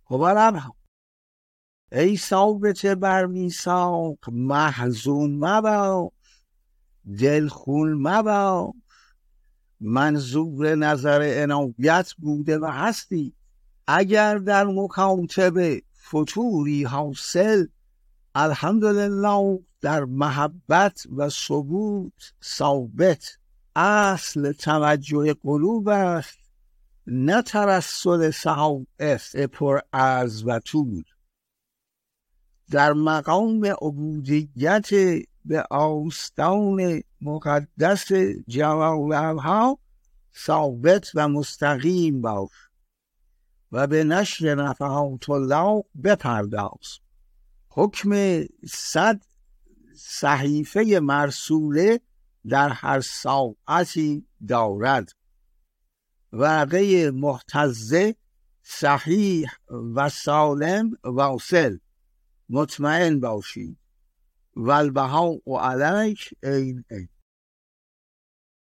خبرم ای ثابت بر میثاق محزون مباش، دل خون مباش. منظور نظر عنایت بوده و هستی. اگر در مکاتبه فتوری حاصل، الحمدلله در محبت و ثبوت ثابت. اصل توجه قلوب است، نه ترسل صحائف پر عرض و طول. در مقام عبودیت به آستان مقدس جلالها ثابت و مستقیم باش و به نشر نفحات الله بپرداز. حکم 100 صحیفه مرسوله در هر ساعتی دارد. ورقه محتزه صحیح و سالم واصل، مطمئن باشید. والبهاء علیک عین.